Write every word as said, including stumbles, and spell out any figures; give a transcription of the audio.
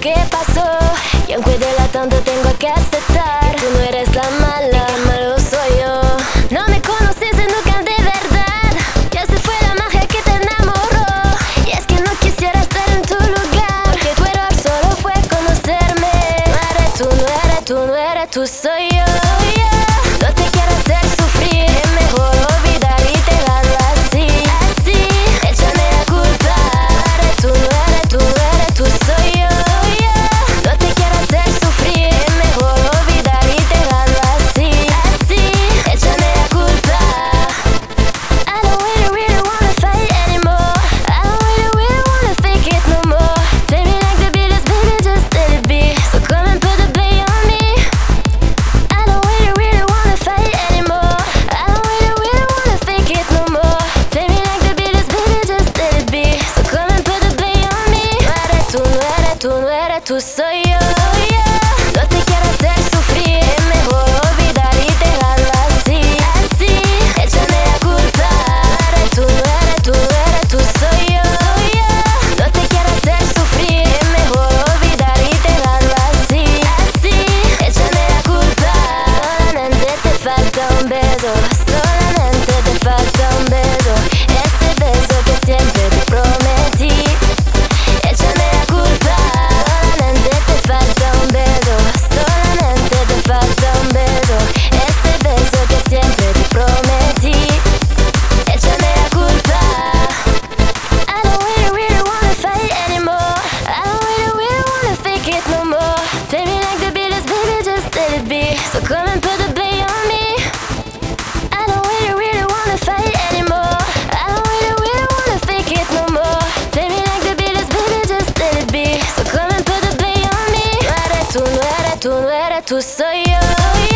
que pasó, y aunque duela tanto tengo que aceptar. Tú no eres la mala, el malo soy yo. No me conociste nunca de verdad, ya se fue la magia que te enamoró. Y es que no quisiera estar en tu lugar, porque tu error solo fue conocerme. No eres tú, no eres tú, no eres tú, soy yo. No te quiero hacer sufrir, es mejor olvidar y dejarlo así, así. Échame la culpa, no eres tú, no eres tú, no eres tú, soy yo. No te quiero hacer sufrir, es mejor olvidar y dejarlo así, así. Échame la culpa. I don't really, really wanna fight anymore. I don't really, really wanna fake it no more. Play me like the Beatles, baby, just let it be. So come and put the blame on me. I don't really, really wanna fight anymore. I don't really, really wanna fake it no more. Play me like the Beatles, baby, just let it be. So come and put the blame on me. No eres tú, no eres tú, no eres tú, soy yo. No te quiero hacer sufrir, es mejor olvidar y dejarlo así, así. Échame la culpa, no eres tú, no eres tú, no eres tú, soy yo. No te quiero hacer sufrir, es mejor olvidar y dejarlo así, así. Échame la culpa. Solamente te falta un beso, solamente te falta un beso, ese beso que siempre te prometí. Échame la culpa. Solamente te falta un beso, solamente te falta un beso, ese beso que siempre te prometí. Échame la culpa. I don't really, really wanna fight anymore. I don't really, really wanna fake it no more. Play me like the Beatles, baby, just let it be. So come and put the blame on me. I don't really, really wanna fight anymore. I don't really, really wanna fake it no more. Play me like the Beatles, baby, just let it be. So come and put the blame on me. No eres tú, no eres tú, no eres tú, soy yo.